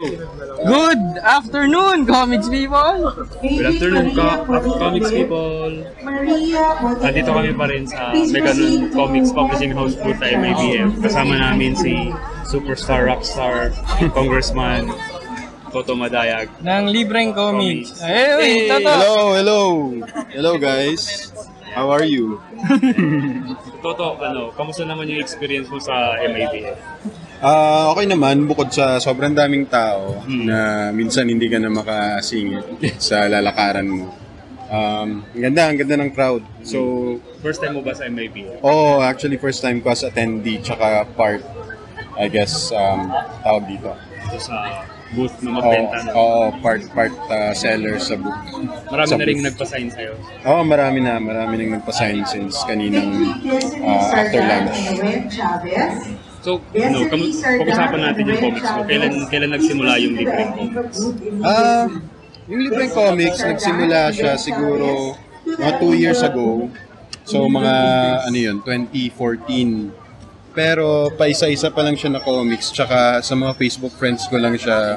Good afternoon, comics people! Good afternoon, comics people! Nandito kami pa rin sa Meganon Comics Publishing House booth sa MIBF. Kasama namin si superstar rockstar Congressman Toto Madayag ng Libreng Comics. Hey! Hello, hello! Hello guys! How are you? Toto, kamusta naman yung experience mo sa MIBF? Okay naman, bukod sa sobrang daming tao na minsan hindi ka na makasingit sa lalakaran mo. Ang ganda ng crowd. So, First time mo ba sa MIBF? actually first time ko as attendee tsaka part, I guess, tawag dito. Ito sa booth na magbenta na. Part seller sa book. Marami sa na rin booth. nagpa-sign sa'yo. Marami nang nagpa-sign since kaninang after lunch. So, pag-usapan natin yung comics mo. Kailan nagsimula yung libreng comics? Yung libreng comics, nagsimula siya siguro mga 2 years ago. So, mga 2014. Pero, paisa-isa pa lang siya na comics. Tsaka sa mga Facebook friends ko lang siya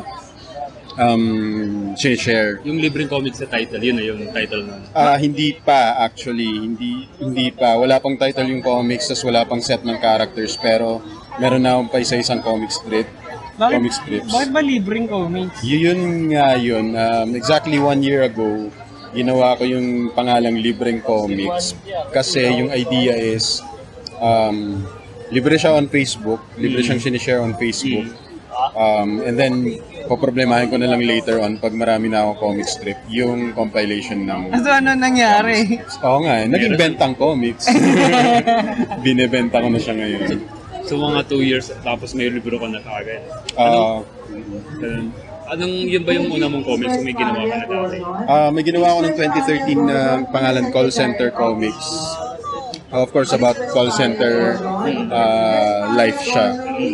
share. Yung libreng comics sa title, yun na yung title na. Hindi pa actually, hindi pa. Wala pang title yung comics, tas wala pang set ng characters. Pero, meron na akong paisa-isang comic strips. Bakit ba libreng comics? Yun nga yun. Exactly 1 year ago, ginawa ko yung pangalang Libreng Comics. Kasi yung idea is, libre siya on Facebook. Libre siyang sinishare on Facebook. And then, poproblemahin ko na lang later on pag marami na akong comic strip, yung compilation ng... Ano nangyari? Oo nga, naging bentang comics. Binebenta ko na siya ngayon. So mga 2 years, tapos may libro ka na kagad. Yun ba yung una mong comics o may ginawa ka na dati? May ginawa ko ng 2013 na pangalan Call Center Comics. Of course, about call center life siya.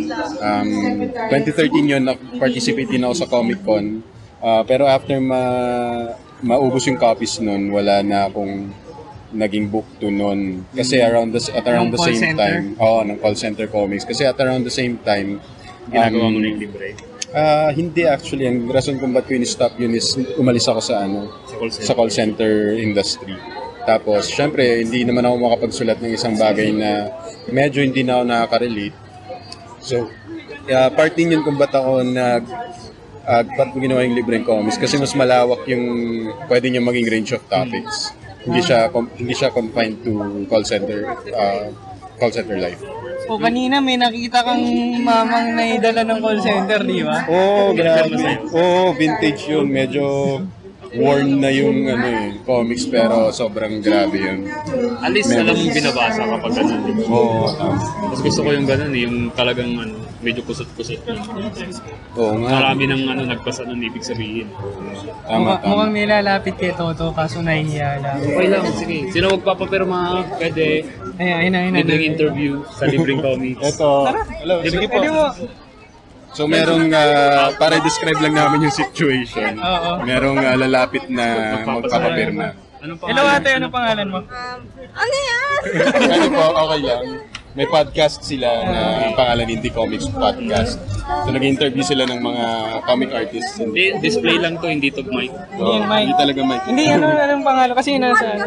2013 yun, participate din ako sa Comic Con. Pero after maubos yung copies nun, wala na akong naging book to nun. Kasi around the same time, ng Call Center Comics. Kasi at around the same time, Ginagawa mo na yung libre? Hindi actually. Ang rason kung ba't ko in-stop yun is umalis ako sa call center industry. Tapos, syempre, hindi naman ako makapagsulat ng isang bagay na medyo hindi na ako nakaka-relate. So, part din yun kung ba't ako ba't ko ginawa yung libreng comics. Kasi mas malawak yung pwede niya maging range of topics. Hindi siya confined to call center life. Kanina may nakita kang mamang naidala ng call center, di ba? Grabe. Vintage yun. Medyo worn na yung comics pero sobrang grabe yun. At least alam mong binabasa kapag ganun. Mas gusto ko yung ganun yung talagang medyo kusot-kusot. Marami nang nagbasa nun, ibig sabihin. Mukhang nilalapit kay Toto kaso nahihiya lang. Okay lang, sige. Sino magpapapirma? Pwede. Ayun. Libreng interview sa libreng comics. Ito. Hello, sige po. So merong, para describe lang namin yung situation. Merong lalapit na magpapapirma. Hello ate, ano pangalan mo? Ano yan? Po, okay lang. May podcast sila na pangalan Indie Comics Podcast. So nag-interview sila ng mga comic artists. Hindi, display lang to, hindi to mic. Hindi talaga mic. Hindi, anong pangalan? Kasi nasa...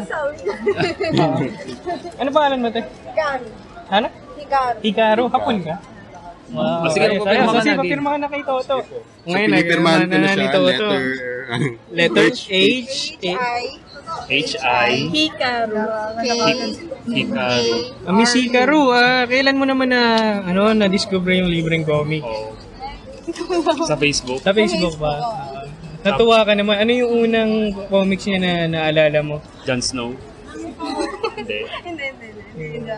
Ano pangalan mo, te? Hikaru. Ano? Hikaru. Hikaru, hapon ka? Wow. Sige, papirma ka na. Papirma ka na kay Toto. So pinipirmahan ko na siya, Letter H. H.I. Hikaru. Hikaru. Miss Hikaru, kailan mo naman na-discover yung libreng comic? Sa Facebook. Sa Facebook ba? Natuwa ka naman. Ano yung unang comics niya na naalala mo? Jon Snow. Hindi. Hindi.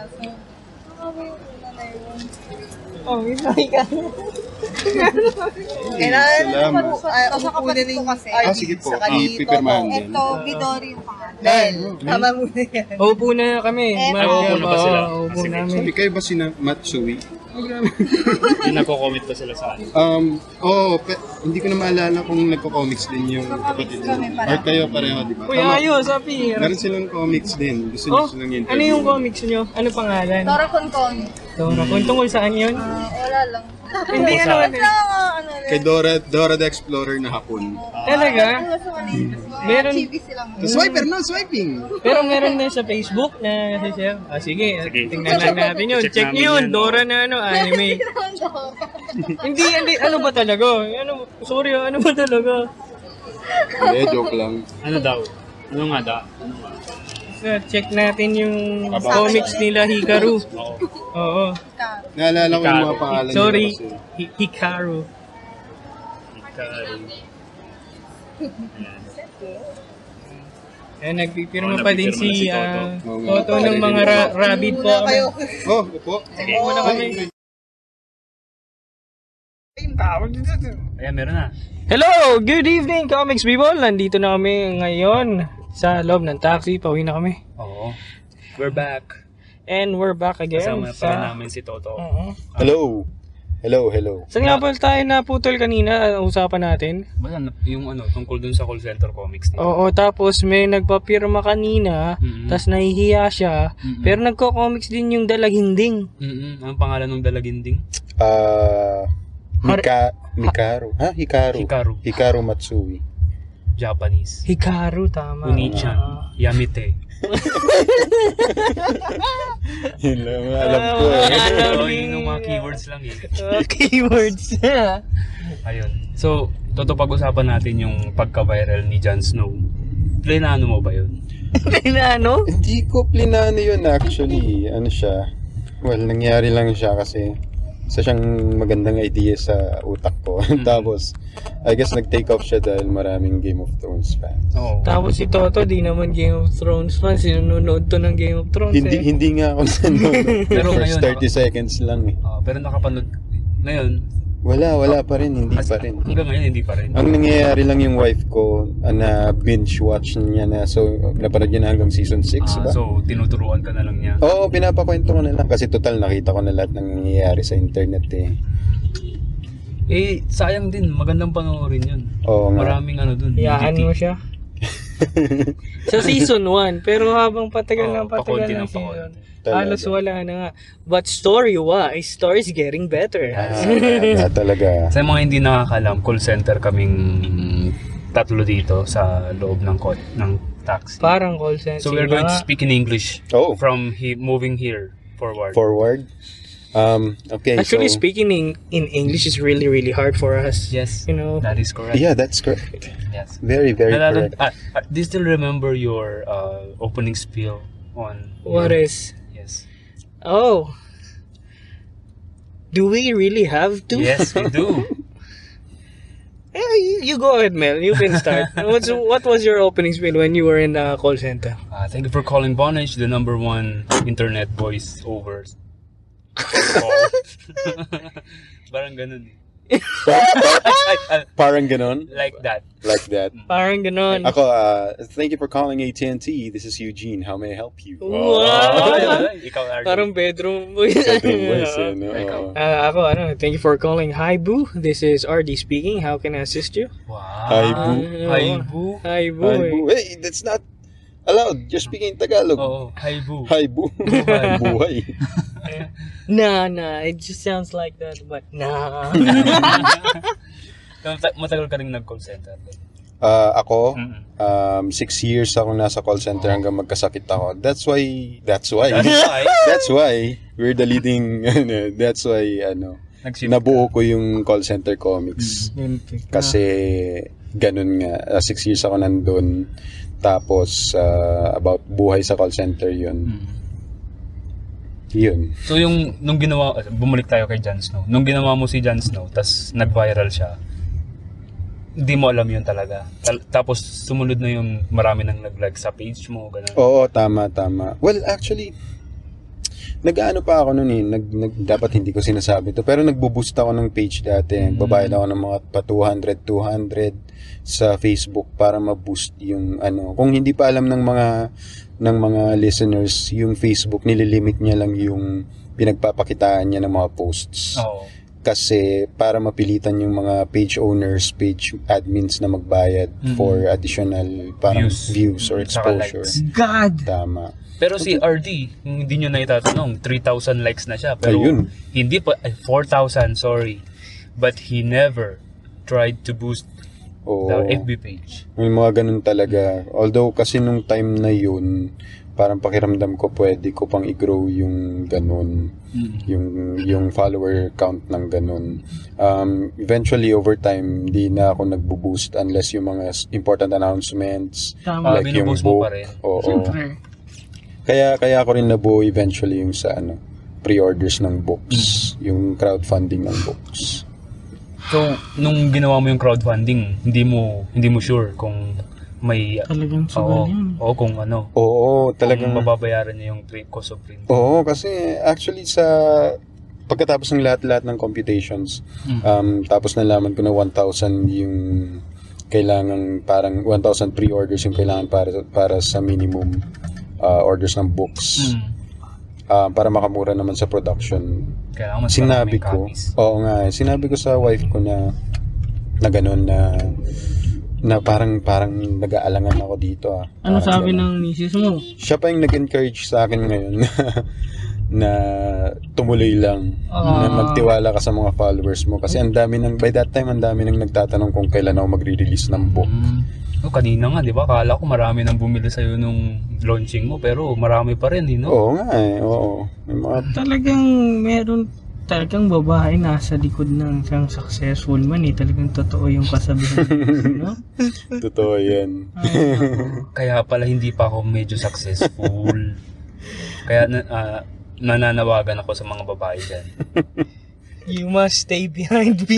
Salamat. Sa kapatid ko kasi. Sige po, ipipirmahan din. Ito, Midori yung pangalan. Tama mo na yan. Upo na kami. Upo na ba sila? Upo Sige. namin. Sabi kayo ba sina Matsui? Yung nagko-comment pa sila sa akin. Hindi ko na maalala kung nagko-comics din yung kapatid mo. Or kayo pareho, di ba? Uy, ayos, Api. Meron silang comics din. Gusto silang interview. Ano yung comics nyo? Ano pangalan? Tora Konkon. Tora, kung tungkol saan yun? Wala lang. Hindi ano. Ano Kay Dora the Explorer na hapon. Talaga? Meron. Chibi silang. Swiper na, swiping! Pero meron din sa Facebook na share. Sige, Sige. tingnan lang natin yun. Check Check namin nyo yun, yan, Dora na anime. hindi, ano ba talaga? Sorry, ano ba talaga? Hindi, joke lang. Ano daw? Ano nga da? So, check natin yung comics nila Hikaru. Oo. Oo. Naalala ko yung mga pangalan Sorry, nila kasi. Hikaru. Eh, nagpipirma pa din nagpipirma si na si Toto ng mga rabbit po. Oh, upo. Muna kami. Ayan, meron na. Hello! Good evening, comics people! Nandito na kami ngayon sa loob ng taxi. Pauwi na kami. Oo. We're back. And we're back again Kasama pa rin namin si Toto. Oo. Hello. Saan nga pala tayo naputol kanina ang usapan natin? Basta yung tungkol dun sa call center comics. Oo, tapos may nagpapirma kanina, tas nahihiya siya, pero nagko-comics din yung Dalaginding. Anong pangalan ng Dalaginding? Hikaru. Hikaru Matsui. Japanese. Hikaru, tama. Unichan. Yamite. Yun lang, alam ko Yun yung mga keywords lang eh. Keywords. Ayun. So, pag-usapan natin yung pagka-viral ni Jon Snow. Plinano mo ba yun? Ano? Hindi ko plinano yun actually. Ano siya? Well, nangyari lang siya kasi isa siyang magandang idea sa utak ko. Tapos, I guess nag-take off siya dahil maraming Game of Thrones fans. Oo. Tapos si Toto, di naman Game of Thrones fan. Sinunood to ng Game of Thrones. Hindi nga ako nanonood. Pero First ngayon, 30 seconds lang eh. Pero nakapanood. Ngayon, Wala pa rin. Hindi pa rin. hanggang ngayon hindi pa rin. Ang nangyayari lang yung wife ko na binge watch niya na. So, napanood niya na hanggang season 6 ba? So, tinuturuan ka na lang niya. Oo, pinapakwento ko na lang. Kasi total nakita ko na lahat ng nangyayari sa internet eh. Eh, sayang din. Magandang panoorin yun. Oo nga. Maraming dun. Iyaan mo siya. Sa season 1, pero habang patagal ng pakonti ng ng season, pakonti. halos wala na nga. But story-wise, story's getting better. Talaga. Sa mga hindi nakakalam, call center kaming tatlo dito sa loob ng taxi. Parang call center. So we're going to speak in English from moving here forward. Okay. Actually, so, speaking in English is really, really hard for us. Yes, You know. that is correct. yeah, that's correct. Yes. Very, very correct. Do you still remember your opening spiel on... What is? Yes. Oh. Do we really have to? Yes, we do. You go ahead, Mel. You can start. What was your opening spiel when you were in the call center? Thank you for calling Vonage, the #1 internet voice over call. Parang ganun eh. Parang ganon? Like that. Like that. Parang ganon. Ako, thank you for calling AT&T. This is Eugene. How may I help you? Wow! Ikaw, RJ. Parang bedroom boy. Ikaw. Ako, thank you for calling. Hi, Boo. This is RD speaking. How can I assist you? Wow. Hi, Boo. Hi, Boo. Hi, Boo. Hi, Boo. Hey, that's not allowed. You're speaking Tagalog. Oo, hi, Boo. Hi, Boo. Buhay. Nah. It just sounds like that, but nah. Matagal ka rin nag-call center. Ako, 6 years ako nasa call center hanggang magkasakit ako. That's why we're the leading, that's why, nabuo ko yung call center comics. Kasi, ganun nga, 6 years ako nandun. Tapos, about buhay sa call center yun. Yun. So nung ginawa, bumalik tayo kay Jon Snow. Nung ginawa mo si Jon Snow, tas nag-viral siya, hindi mo alam yun talaga. Tapos sumunod na yung marami nang nag-like sa page mo, ganun. Oo, tama. Well, actually, nag-ano pa ako nun eh. Dapat hindi ko sinasabi to. Pero nagbo-boost ako ng page dati. Babayad ako ng mga pa 200 sa Facebook para ma-boost yung Kung hindi pa alam ng mga listeners, yung Facebook nililimit niya lang yung pinagpapakitaan niya ng mga posts. Oo. kasi para mapilitan yung mga page owners, page admins na magbayad for additional parang views or Tsaka exposure. likes. God! Tama. Pero si RD, hindi nyo na itatanong, 3,000 likes na siya. Pero Ayun. hindi pa, 4,000, sorry. But he never tried to boost Oo. the FB page. May mga ganun talaga. Although kasi nung time na yun, parang pakiramdam ko pwede ko pang i-grow yung ganun. Yung follower count ng ganun. Eventually, over time, hindi na ako nagbo-boost unless yung mga important announcements. Tama. Like yung Binuboost mo book. pa rin. Oo. Siyempre. Kaya ako rin nabuo eventually yung sa pre-orders ng books. Yung crowdfunding ng books. So, nung ginawa mo yung crowdfunding, hindi mo sure kung may Talagang sugal yun. o kung ano, Oo, talagang kung mababayaran niya yung cost of print. Oo, kasi actually pagkatapos ng lahat-lahat ng computations, tapos nalaman ko na 1,000 yung kailangan, parang 1,000 pre-orders yung kailangan para sa minimum orders ng books. Para makamura naman sa production. Kailangan mas Sinabi maraming ko, copies. oo nga, sinabi ko sa wife ko na ganun na parang nag-aalangan ako dito. Ano Parang sabi ganun. ng misis mo? Siya pa yung nag-encourage sa akin ngayon na tumuloy lang, na magtiwala ka sa mga followers mo kasi by that time ang dami nang nagtatanong kung kailan ako magre-release ng book. Kanina nga, di ba? Kala ko marami nang bumili sa'yo nung launching mo, pero marami pa rin, no? Oo nga oo. May mga Meron talagang babae nasa likod ng isang successful man eh. Talagang totoo yung kasabihan. No? totoo yan. Kaya pala hindi pa ako medyo successful. Kaya nananawagan ako sa mga babae dyan. You must stay behind me.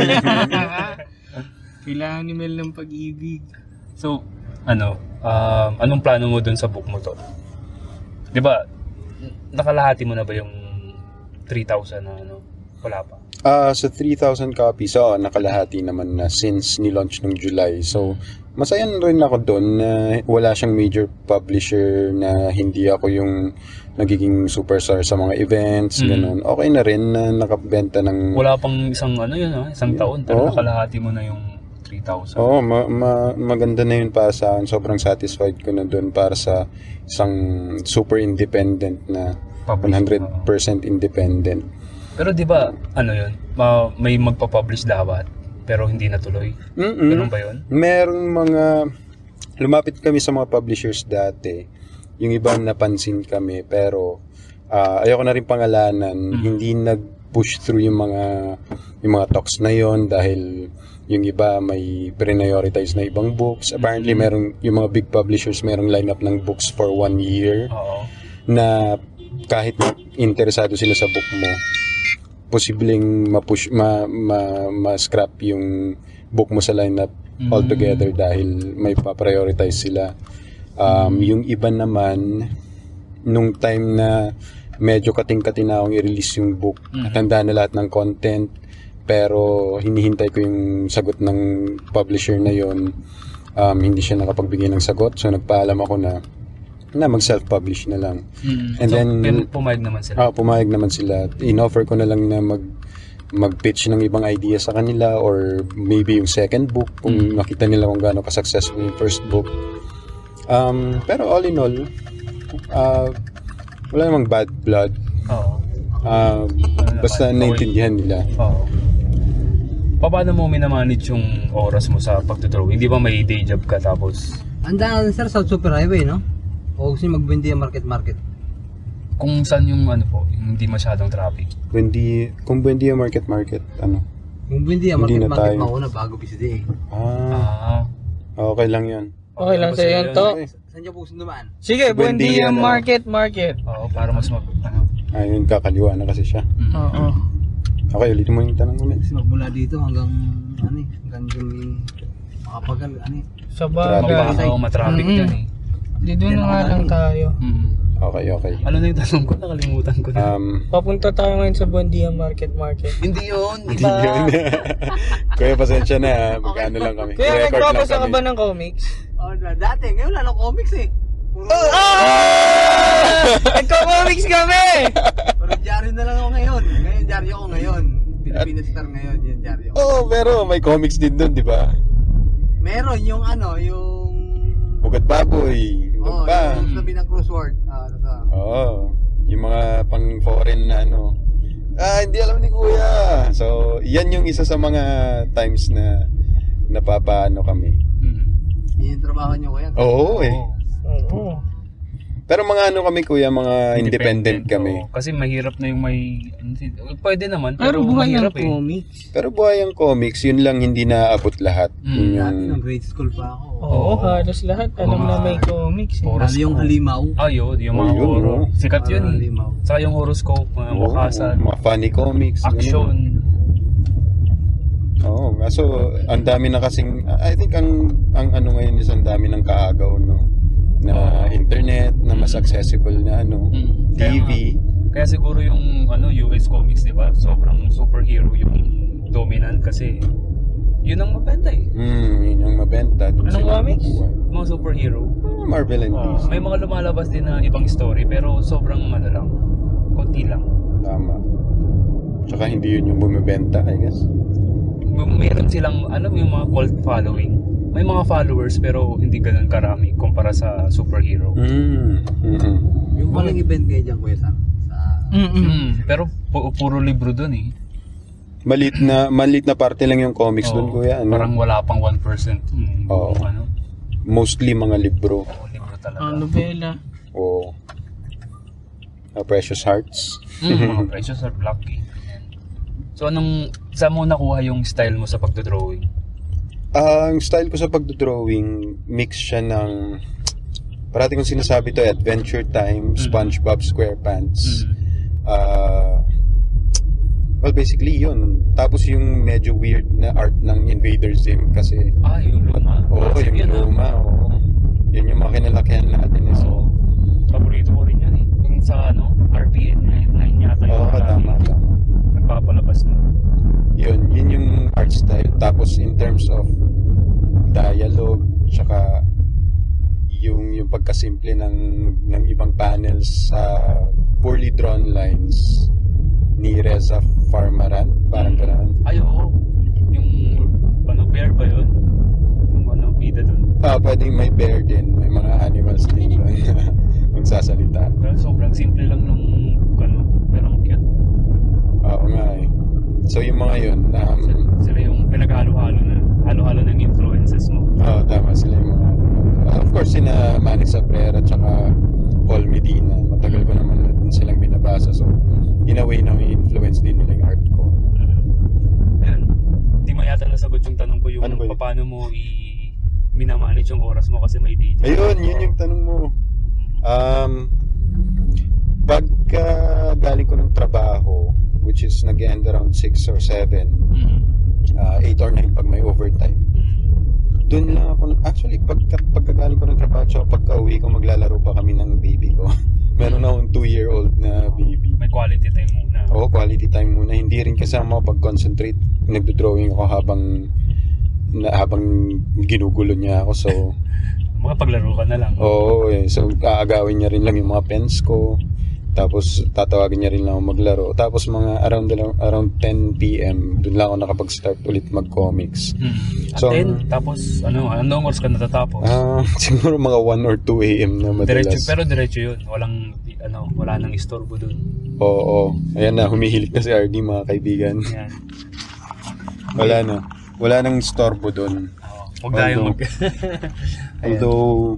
Kailangan ni Mel ng pag-ibig. So, anong plano mo dun sa book mo to? Di ba, nakalahati mo na ba yung 3,000 na wala pa? Sa 3,000 copies, nakalahati naman na since ni-launch nung July. So, masaya na rin ako doon na wala siyang major publisher, na hindi ako yung nagiging superstar sa mga events, ganun. Okay na rin na nakabenta ng... Wala pang isang isang taon, pero Oo. nakalahati mo na yung 3,000. Oo, maganda na yun para sa akin. Sobrang satisfied ko na doon para sa isang super independent na Published. 100% independent. Pero di ba, may magpa-publish dapat, pero hindi natuloy. Ganun ba yun? Merong lumapit kami sa mga publishers dati. Yung iba napansin kami, pero ayoko na rin pangalanan. Hindi nag-push through yung mga talks na yon dahil yung iba may prioritize na ibang books. Apparently, merong yung mga big publishers, merong lineup ng books for 1 year Oo. na kahit interesado sila sa book mo, posibleng ma-scrap yung book mo sa lineup altogether dahil may pa-prioritize sila. Yung iba naman, nung time na medyo kating-kating na akong i-release yung book, at handa na lahat ng content, pero hinihintay ko yung sagot ng publisher na yon, hindi siya nakapagbigay ng sagot, so nagpaalam ako na mag-self-publish na lang. And so, then pumayag naman sila. pumayag naman sila. In-offer ko na lang na mag-pitch ng ibang idea sa kanila, or maybe yung second book kung nakita nila kung gaano ka-successful yung first book. Pero all in all, wala namang bad blood. Oo. Basta naintindihan nila. Oo. Paano mo minamanage yung oras mo sa pagdodrawing? Hindi ba may day job ka tapos? Andaan sir sa Super Highway, no? O gusto nyo magbendiya market. Kung saan yung yung hindi masyadong traffic? Kung Buendia market, Yung bendiya Hindi market na tayo. mauna bago BCD. Okay lang yan. Okay lang sa'yo yan to. Saan nyo po gusto dumaan? Sige, Buendia Buendia na. market. Oo, para mas Ayun, kakaliwa na kasi siya. Oo. Okay, ulitin mo yung tanong mo. Kasi magmula dito hanggang yung makapagal, Sa bagay. matraffic Mm-hmm. yan eh. Dito na nga lang tayo. Okay. Ano na yung tanong ko? Nakalimutan ko na. Papunta tayo ngayon sa Buendia market. Hindi yun, Hindi yun. Kuya, pasensya na. Magkano lang kami. Kaya Record lang nagbabasa ka kami. ba ng comics? Dati, ngayon wala nang comics eh. Nagko-comics kami! Pero dyaryo na lang ako ngayon. Dyaryo ako ngayon. Filipino Star ngayon, yung dyaryo. Oo, pero may comics din doon, di ba? Meron yung yung... Ugat baboy, Oo, pa. yung sabi ng crossword. Oo, yung mga pang-foreign na hindi alam ni Kuya. So, yan yung isa sa mga times na napapaano kami. Yun yung trabaho nyo kuya. Oo eh. Oo. Pero mga kami Kuya, mga independent kami. Oo. Kasi mahirap na yung may... Pwede naman, Pero pero buhay ang mahirap comics. Pero buhay ang comics, yun lang hindi naaabot lahat. Yun yung... Dati nung grade school pa ako. Oo, halos lahat alam na may comics. Lalo yung halimaw. Yun, yung mga Yun, horror. no? Sikat yun eh. Halimaw. Saka yung horoscope, mga Oo, wakasan, mga funny comics. action. Oo, so ang dami na kasing I think ang ngayon is ang dami ng kaagaw na internet na mas accessible na TV. Kaya siguro yung US comics, di ba? Sobrang superhero yung dominant kasi yun ang mabenta eh. Yun yung mabenta. Anong comics? Mga superhero. Marvel and DC. May mga lumalabas din na ibang story pero sobrang lang, konti lang. Tama. Tsaka hindi yun yung bumibenta, I guess. Meron silang yung mga cult following. May mga followers pero hindi ganun karami kumpara sa superhero. Yung walang event kayo dyan kuya Sam. Pero puro libro dun eh. Malit na parte lang yung comics doon, Kuya. Parang wala pang 1%. Oo. Mostly mga libro. Libro talaga. Nobela. O Precious Hearts. Mga Precious or Lucky. So saan mo nakuha yung style mo sa pagdodrawing? Ang style ko sa pagdodrawing, mix siya ng parati kong sinasabi to, Adventure Time, SpongeBob SquarePants. Well, basically yun. Tapos yung medyo weird na art ng Invader Zim kasi Yung luma. yung luma. Yun yung mga kinalakihan natin. So, paborito ko rin yan eh. Yung sa RPN 9 yata yung tama. nagpapalabas na. Yun yung art style. Tapos in terms of dialogue, tsaka yung pagkasimple ng ibang panels sa poorly drawn lines ni Reza Farmaran, parang gano'n. Oo. Yung bear ba yun? Yung bida dun. Pwedeng may bear din, may mga animals din doon magsasalita. Pero sobrang simple lang nung pero ang cute. Oo nga eh. So yung mga yun, Sila yung pinaghalo-halo na. Halo-halo ng influences mo. tama sila yung mga of course, sina Manny Sabrera tsaka Paul Medina. Matagal ko naman na din silang binabasa. So, in a way na may influence din nila yung art ko. Ayan. Hindi mo yata nasagot yung tanong ko yung Ano ba yun? paano mo minamanage yung oras mo kasi may DJ. Ayun, yun yung tanong mo. Pagka galing ko ng trabaho, which is nag-end around 6 or 7, 8 or 9 pag may overtime. Doon lang ako, actually, pagkagaling ko ng trabaho, so pagka-uwi ko, maglalaro pa kami ng baby ko. Meron akong 2-year-old na baby. May quality time muna. Oo, quality time muna. Hindi rin kasama pag-concentrate. Nagdo-drawing ako habang ginugulo niya ako. So, Paglaro ka na lang. oo, so aagawin niya rin lang yung mga pens ko. Tapos tatawagin niya rin lang ako maglaro. Tapos mga around 10 PM, doon lang ako nakapag-start ulit mag-comics. At So, then, tapos, anong oras ka natatapos? siguro mga 1 or 2 AM na madalas. Pero diretso yun. Wala nang istorbo dun. Oo. Ayan na, humihilik na si RD, mga kaibigan. Yan. Wala nang istorbo doon. Huwag tayong Although,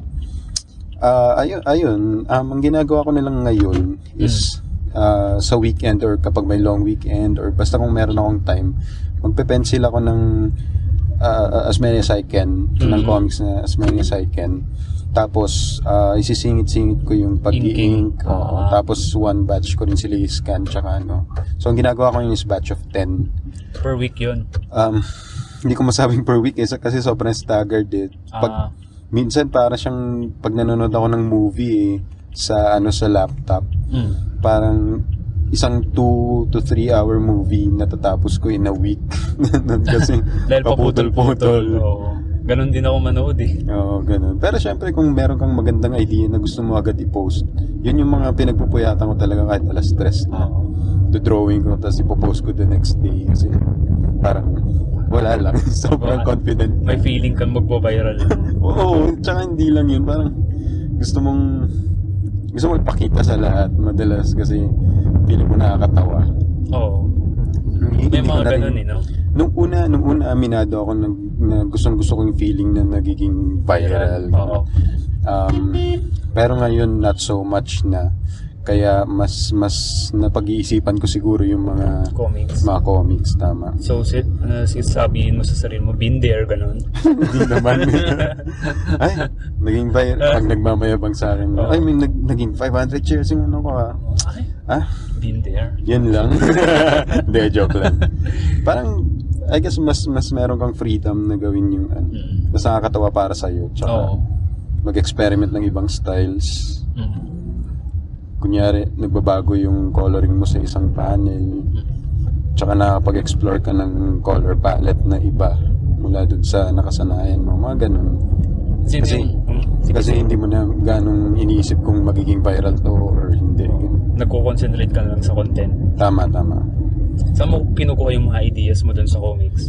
ayun, ang ginagawa ko nilang ngayon is sa weekend or kapag may long weekend or basta kung meron akong time, magpe-pencil ako ng as many as I can, ng comics na as many as I can. Tapos, isisingit-singit ko yung pag-i-ink. Tapos, one batch ko rin sila i-scan tsaka So, ang ginagawa ko yun is batch of 10. per week yun. Hindi ko masabing per week kasi sobrang staggered eh. Minsan para siyang pag nanonood ako ng movie sa laptop. Parang isang 2 to 3 hour movie natatapos ko in a week. Kasi Dahil paputol-putol. Ganon din ako manood eh. Oo, ganun. Pero syempre kung meron kang magandang idea na gusto mo agad i-post, yun yung mga pinagpupuyatan ko talaga kahit alas 3 na. drawing ko tapos ipopost ko the next day kasi parang wala lang. Sobrang confident. May feeling kang magpo-viral. Oo, tsaka hindi lang yun. Parang gusto mong ipakita sa lahat madalas kasi feeling mo nakakatawa. Oo. May mga ganun no? Nung una aminado ako na gustong-gusto ko yung feeling na nagiging viral. Oo. Pero ngayon not so much na. Kaya mas napag-iisipan ko siguro yung mga comics, tama. So, sabihin mo sa sarili mo, been there, ganun? Hindi naman. Ay, naging viral. Pag nagmamayabang sa akin, ay, may naging 500 shares yung ano ko Been there. Yan lang. Hindi, joke lang. Parang, I guess, mas meron kang freedom na gawin yung mas nakakatawa para sa'yo. Tsaka, mag-experiment ng ibang styles. Kunyari, nagbabago yung coloring mo sa isang panel. Tsaka nakapag-explore ka ng color palette na iba mula dun sa nakasanayan mo. Mga ganun. Kasi hindi mo na ganong iniisip kung magiging viral to or hindi. Nagko-concentrate ka lang sa content. Tama. Saan mo kinukuha yung mga ideas mo dun sa comics?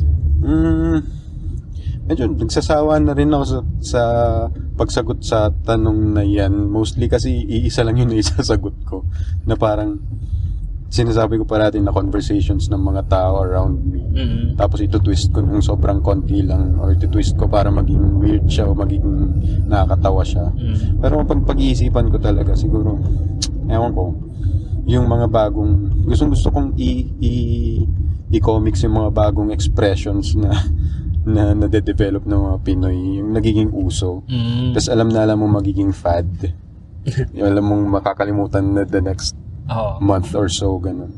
Medyo nagsasawa na rin ako sa pagsagot sa tanong na yan. Mostly kasi iisa lang yung naisasagot ko. Na parang sinasabi ko parati na conversations ng mga tao around me. Tapos ito-twist ko ng sobrang konti lang or ito-twist ko para maging weird siya o maging nakakatawa siya. Pero pag-iisipan ko talaga siguro, ewan ko, yung mga bagong, gusto kong i-comics yung mga bagong expressions na nade-develop ng mga Pinoy, yung nagiging uso. Tapos alam mo magiging fad. Alam mong makakalimutan na the next month or so, ganun.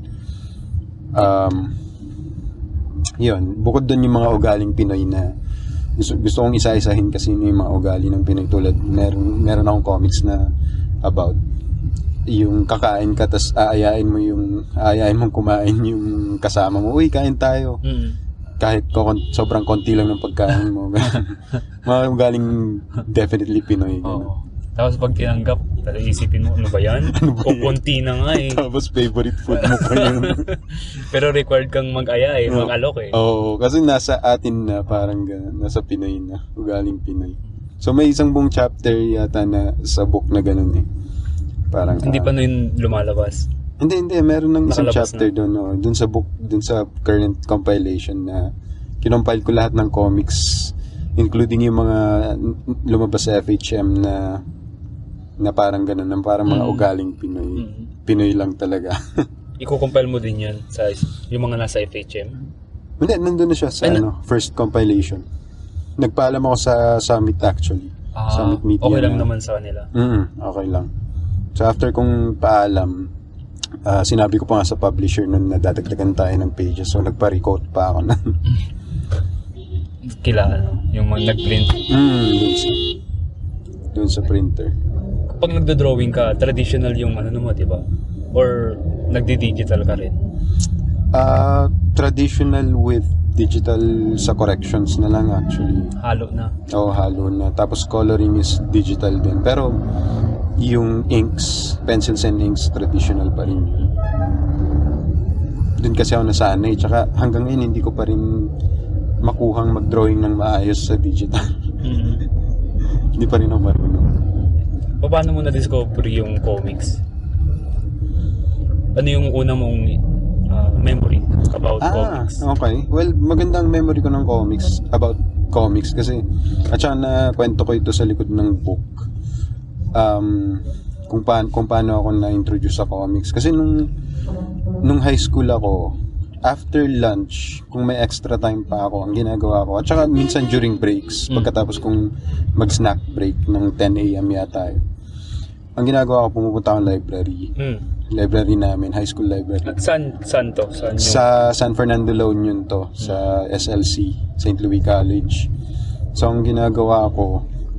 Yun, bukod dun yung mga ugaling Pinoy na gusto kong isa-isahin kasi yung mga ugali ng Pinoy tulad, meron akong comics na about yung kakain ka tas aayain mong kumain yung kasama mo. Uy, kain tayo. Kahit sobrang konti lang ng pagkain mo. Mga galing definitely Pinoy. Tapos pag tinanggap, isipin mo, ano ba yan? Kung konti na nga eh. Tapos favorite food mo pa yun. Pero required kang mag-aya mag-alok eh. Oo, kasi nasa atin na parang gano'n, nasa Pinoy na, ugaling Pinoy. So may isang buong chapter yata na sa book na gano'n eh. Parang, hindi pa na yun lumalabas? Hindi. Meron ng isang Nakalabas chapter doon. No? Doon sa book, doon sa current compilation na kinompile ko lahat ng comics, including yung mga lumabas sa FHM na parang gano'n, na parang mga ugaling Pinoy. Pinoy lang talaga. Iko-compile mo din yan sa yung mga nasa FHM? Hindi, nandun na siya sa first compilation. Nagpaalam ako sa Summit actually. Summit Media. Okay lang naman sa kanila. Okay lang. So after kong paalam, sinabi ko pa nga sa publisher nun na dadagdagan tayo ng pages. So nagpa-recode pa ako na. Yung mga nag-print? Doon sa printer. Kapag nagdo-drawing ka, traditional yung ano mo, di ba? Or nagdi-digital ka rin? Traditional with digital sa corrections na lang actually. Halo na? Oo, halo na. Tapos coloring is digital din. Pero yung inks, pencils and inks, traditional pa rin. Doon kasi ako nasanay. Tsaka hanggang ngayon hindi ko pa rin makuhang mag-drawing ng maayos sa digital. Hindi pa rin ako marunong. Paano mo na-discover yung comics? Ano yung una mong memory about comics? Okay. Well, magandang memory ko ng comics, about comics kasi at saka na kwento ko ito sa likod ng book. Kung paano ako na-introduce sa comics. Kasi nung high school ako, after lunch, kung may extra time pa ako, ang ginagawa ko, at saka minsan during breaks, pagkatapos kong mag-snack break ng 10 a.m. yata yun, ang ginagawa ko, pumupunta akong library. Library namin, high school library. At saan to? Saan sa San Fernando La Union to, sa SLC, St. Louis College. So, ang ginagawa ko,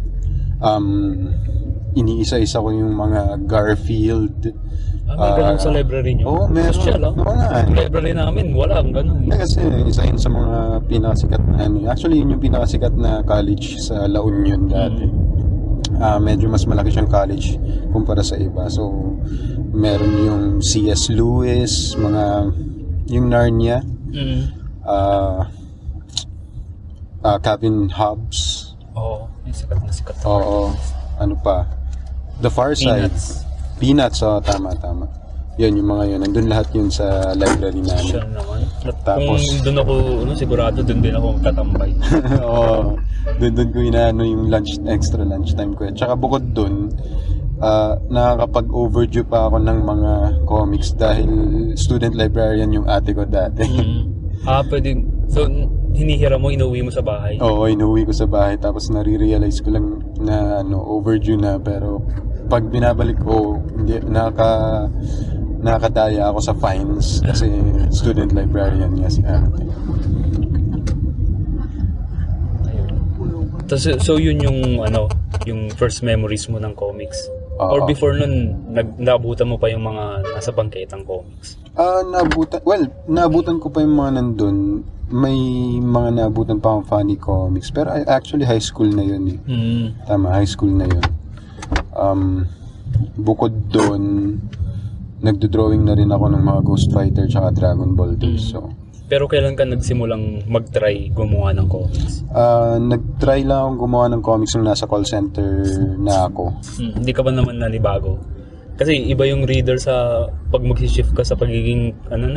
iniisa-isa ko yung mga Garfield. May ganun sa library nyo? Oo, meron. Oo nga. Library namin, wala ang ganun. Kasi isa yun sa mga pinakasikat na actually, yun yung pinakasikat na college sa La Union dati. Medyo mas malaki siyang college kumpara sa iba. So, meron yung C.S. Lewis, yung Narnia, Calvin Hobbes. Oo, yung sikat na sikat. Oo. Ano pa? The Far Side. Peanuts, tama. Yun, yung mga yun. Nandun lahat yun sa library namin. Sure naman. Tapos, kung doon ako, sigurado doon din ako tatambay. Oo. Doon ko inaano yung extra lunch time ko. Tsaka bukod doon, nakakapag-overdue pa ako ng mga comics dahil student librarian yung ate ko dati. Pwede. So, hinihira mo, inuwi mo sa bahay? Oo, inuwi ko sa bahay. Tapos nare-realize ko lang na overdue na. Pero pag binabalik ko, hindi, nakakadaya ako sa fines kasi student librarian nga si ate. So yun yung yung first memories mo ng comics. Oo. Or before nun, naabutan mo pa yung mga nasa bangketang comics? Naabutan ko pa yung mga nandun. May mga naabutan pa akong funny comics. Pero actually high school na yun eh. Tama, high school na yun. Bukod doon, nagdo-drawing na rin ako ng mga Ghost Fighter tsaka Dragon Ball D. So, pero kailan ka nagsimulang mag-try gumawa ng comics? Nag-try lang akong gumawa ng comics nung nasa call center na ako. Hindi ka ba naman nanibago? Kasi iba yung reader sa pag mag-shift ka sa pagiging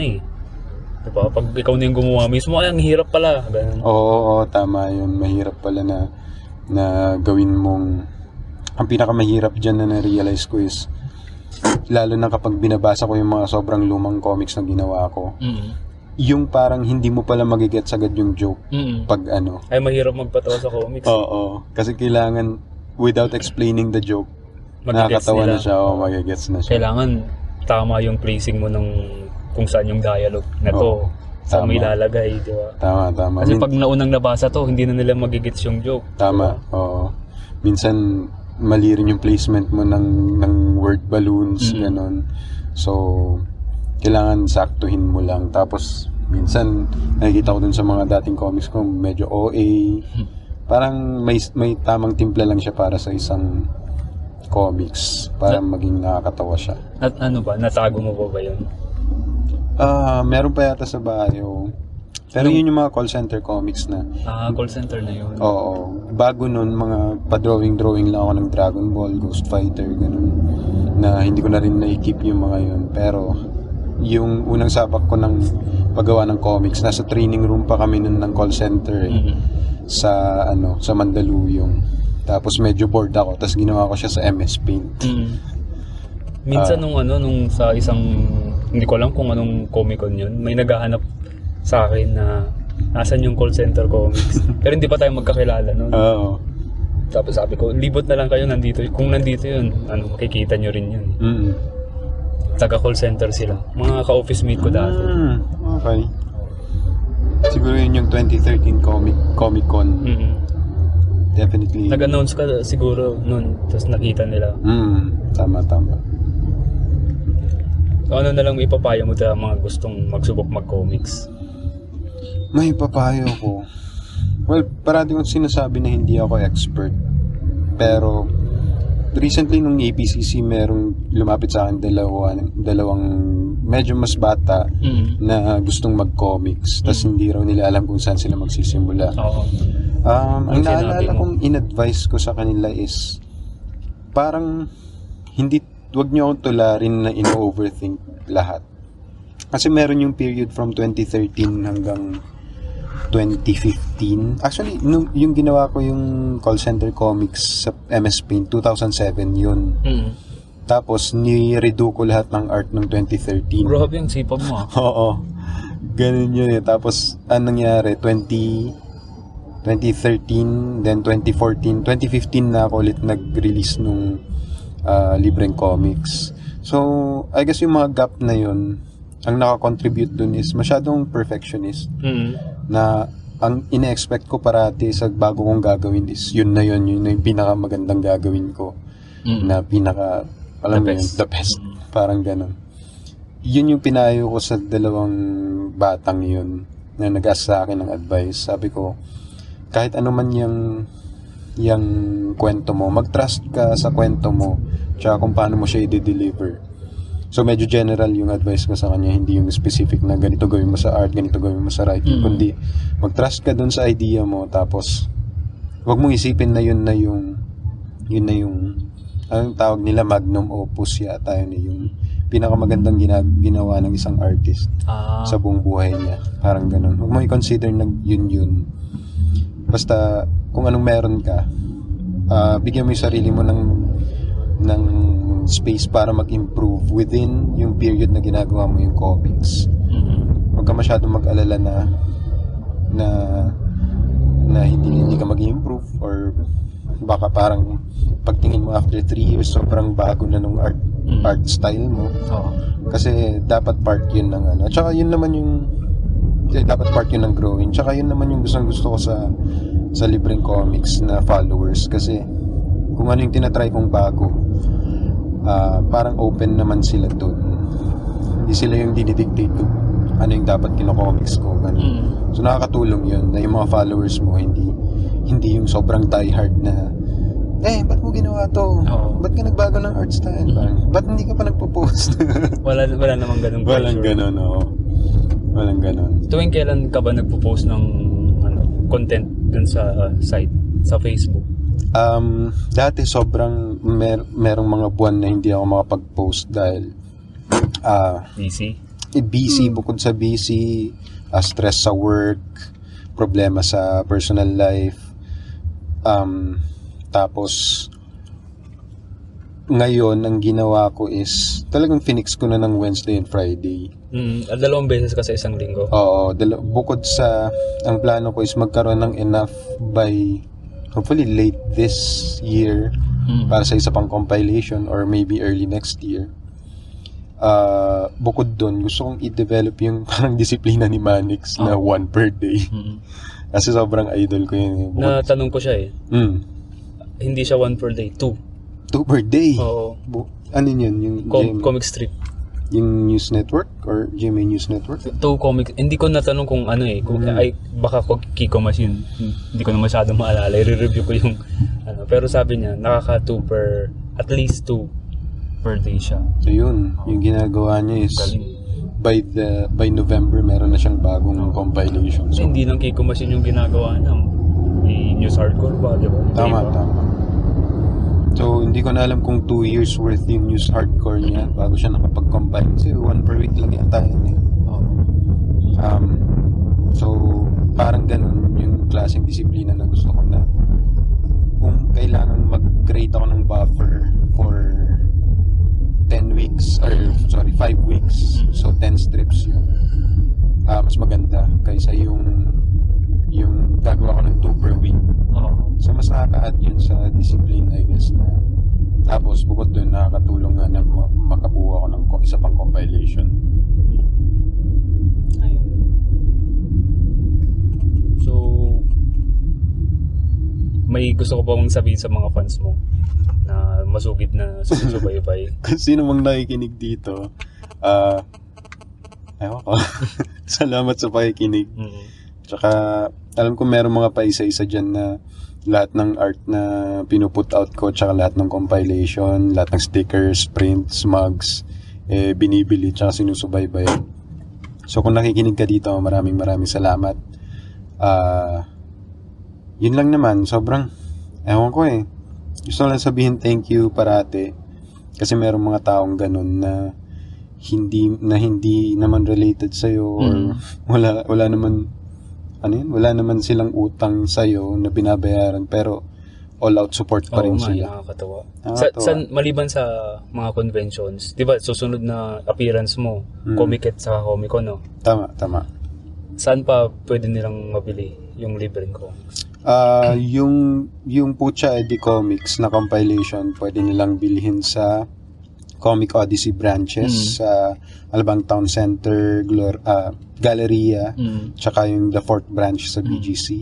diba? Pag ikaw na yung gumawa mismo, ang hirap pala. Ganun. Oo, tama yun. Mahirap pala na gawin mong... Ang pinakamahirap dyan na na-realize ko is lalo na kapag binabasa ko yung mga sobrang lumang comics na ginawa ko, yung parang hindi mo pala magigets agad yung joke pag Ay, mahirap magpatawa sa comics. Oo, kasi kailangan without explaining the joke, nakakatawa na siya o magigets na siya. Kailangan tama yung placing mo ng kung saan yung dialogue na to. Saan mo ilalagay, di ba? Tama. Kasi pag naunang nabasa to, hindi na nila magigets yung joke. Tama, diba? oo. Minsan, mali rin yung placement mo ng word balloons, ganon. So, kailangan saktuhin mo lang. Tapos, minsan, nakikita ko dun sa mga dating comics ko, medyo OA. Parang may tamang timpla lang siya para sa isang comics. Para maging nakakatawa siya. At natago mo ba yun? Meron pa yata sa bahay. Pero yun yung mga call center comics na. Call center na yun. Oo. Bago nun, mga pa-drawing lang ako ng Dragon Ball, Ghost Fighter, ganun. Na hindi ko na rin na-keep yung mga yun. Pero, yung unang sabak ko ng paggawa ng comics, nasa training room pa kami nun ng call center sa Mandaluyong. Tapos medyo bored ako, tapos ginawa ko siya sa MS Paint. Minsan nung sa isang, hindi ko alam kung anong Comic-Con yun, may naghahanap sa akin na nasan yung call center comics. Pero hindi pa tayo magkakilala noon. Oo. Tapos sabi ko, libot na lang kayo nandito. Kung nandito yun, makikita nyo rin yun. Taga call center sila. Mga ka-office mate ko dati. Okay. Siguro yun yung 2013 Comic-Con. Definitely. Nag-announce ka siguro noon, tapos nakita nila. Tama. So, ano na lang ipapayo mo sa mga gustong magsubok mag-comics? May papayo ko. Well, parati kong sinasabi na hindi ako expert. Pero, recently nung APCC, merong lumapit sa akin dalawang medyo mas bata na gustong mag-comics. Tapos hindi raw nila alam kung saan sila magsisimula. Oo. Ang naalala kong in-advise ko sa kanila is, parang, wag niyo akong tularin na in-overthink lahat. Kasi meron yung period from 2013 hanggang 2015. Actually, yung ginawa ko yung call center comics sa MS Paint, 2007 yun. Tapos, ni-redo ko lahat ng art ng 2013. Grabe yung sipag mo. Oo. Ganun yun eh. Tapos, anong nangyari? 2013, then 2014, 2015 na ako ulit nag-release nung libreng comics. So, I guess yung mga gap na yun, ang nakakontribute dun is masyadong perfectionist. Na ang ina-expect ko parati sa bago kong gagawin is yun na yung pinakamagandang gagawin ko. Na alam mo yun, the best. Parang ganun. Yun yung pinayo ko sa dalawang batang yun na nag-ask sa akin ng advice. Sabi ko, kahit ano man yung kwento mo, mag-trust ka sa kwento mo tsaka kung paano mo siya i-deliver. So medyo general yung advice ko sa kanya, hindi yung specific na ganito gawin mo sa art, ganito gawin mo sa writing, kundi mag-trust ka dun sa idea mo, tapos wag mong isipin na yun na yung anong tawag nila, magnum opus yata yun, yung pinakamagandang ginawa ng isang artist sa buong buhay niya. Parang ganun. Huwag mo i-consider na yun. Basta kung anong meron ka, bigyan mo yung sarili mo ng space para mag-improve within yung period na ginagawa mo yung comics. Huwag ka masyadong mag-alala na hindi ka mag-improve, or baka parang pagtingin mo after 3 years sobrang bago na nung art style mo. Kasi dapat part yun ng ano. At saka yun naman dapat part yun ng growing. Tsaka yun naman yung gusto ko sa libreng comics na followers, kasi kung ano yung tinatry kong bago, parang open naman sila doon. Hindi sila yung dinidictate ko ano yung dapat kino-comics ko, ganun. So nakakatulong yun na yung mga followers mo hindi yung sobrang diehard na ba't mo ginawa to? Ba't ka nagbago ng art style? Ba't hindi ka pa nagpo-post? wala namang ganun pressure. Walang ganun, oo. Walang ganun. Tuwing kailan ka ba nagpo-post ng content dun sa site, sa Facebook? Dati sobrang merong mga buwan na hindi ako makapag-post dahil busy, bukod sa busy, stress sa work, problema sa personal life. Tapos ngayon ang ginawa ko is talagang finix ko na ng Wednesday and Friday. 2 beses ka sa isang linggo. Oo, bukod sa ang plano ko is magkaroon ng enough by hopefully late this year para sa isa pang compilation, or maybe early next year. Bukod doon, gusto kong i-develop yung parang disiplina ni Manix na 1 per day. Kasi sobrang idol ko yun. Natanong ko siya hindi siya 1 per day, 2 per day? Oo. Ano yun? Yung comic strip. Yung News Network or GMA News Network? 2 comic. Hindi ko natanong kung kung baka Kiko Machine. Hindi ko na masyadong maalala. I-review ko yung pero sabi niya at least 2 per day siya. So yun, yung ginagawa niya is by November meron na siyang bagong compilation. So hindi lang Kiko Machine yung ginagawa niya. News Hardcore ba, di ba? Tama. So hindi ko na alam kung 2 years worth yung News Hardcore niya bago siya nakapag-compile. Kasi 1 per week lang yata yun . So parang ganun yung klaseng disiplina na gusto ko, na kung kailangan mag-create ako ng buffer for 5 weeks, so 10 strips yun, mas maganda kaysa yung gagawa ko ng 2 per week. So mas nakaka-add yun sa discipline, I guess, na tapos bukod doon nakakatulong nga na makabuo ako ng isa pang compilation. Ayun. So may gusto ko pa mong sabihin sa mga fans mo na masugid na sumusubaybay? Sino mang nakikinig dito, ewan ko. Salamat sa pakikinig. Tsaka alam ko meron mga paisa-isa dyan na lahat ng art na pinuput out ko, tsaka lahat ng compilation, lahat ng stickers, prints, mugs, binibili tsaka sinusubaybay. So kung nakikinig ka dito, maraming salamat. Yun lang naman, sobrang ewan ko gusto lang sabihin thank you parate, kasi merong mga taong ganun na hindi naman related sa'yo, or wala naman silang utang sa'yo na binabayaran, pero all out support pa rin sila. Nakakatawa. Maliban sa mga conventions, di ba susunod na appearance mo, Comic-Con sa Comic-Con, no? Tama. Saan pa pwede nilang mabili yung libreng comics? Yung Pucha Eddie Comics na compilation, pwede nilang bilhin sa Comic Odyssey branches sa Alabang Town Center, Galleria, tsaka yung the 4th branch sa BGC.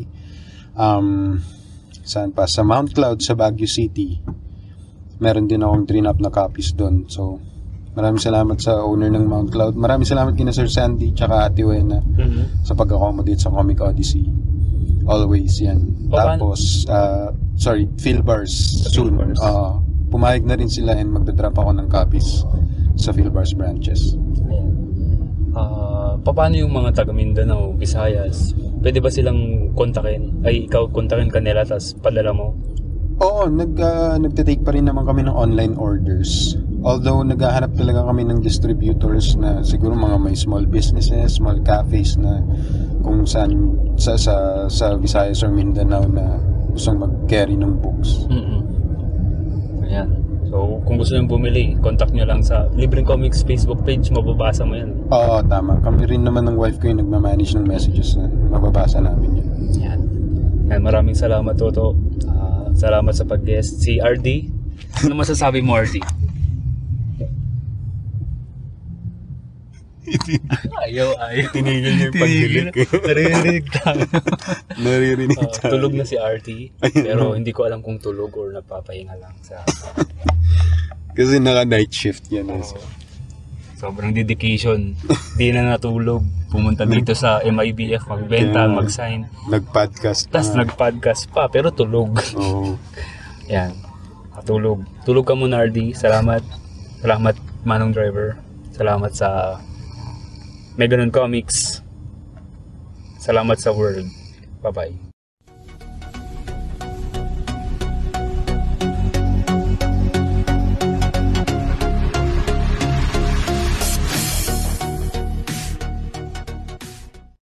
Saan pa? Sa Mount Cloud sa Baguio City. Meron din akong drain-up na copies doon. So, maraming salamat sa owner ng Mount Cloud. Maraming salamat kina Sir Sandy tsaka Ate Wena sa pag-accommodate sa Comic Odyssey. Always yan. Tapos, Philbars soon. Pumayag na rin sila and magdadrop ako ng copies sa Philbars branches. Ayan. Paano yung mga taga Mindanao, Visayas? Pwede ba silang kontakin? Ay, ikaw kontakin kanila tapos padala mo? Oo, nagtitake pa rin naman kami ng online orders. Although naghahanap talaga kami ng distributors na siguro mga may small businesses, small cafes na kung saan sa Visayas or Mindanao na gustong mag-carry ng books. Ayan. So, kung gusto nyo bumili, contact nyo lang sa Libreng Comics Facebook page, mababasa mo yan. Oo, tama. Kami rin naman ng wife ko yung nagmamanage ng messages na mababasa namin yun. Yan. Yan, maraming salamat, Toto. Salamat sa pag-guest. Si RD, ano masasabi mo, RD? Ayaw. Tinigil niya yung pagdilig. Naririnig tayo. Naririnig tayo. Tulog na si RT, pero hindi ko alam kung tulog or nagpapahinga lang sa... Kasi naka-night shift yan. Sobrang dedication. Di na natulog. Pumunta dito sa MIBF, magbenta, mag-sign. Nag-podcast Tapos nag-podcast pa, pero tulog. Oo. Yan. Tulog. Tulog ka muna, RD. Salamat. Salamat, Manong Driver. Salamat sa Meganon Comics. Salamat sa World. Bye-bye.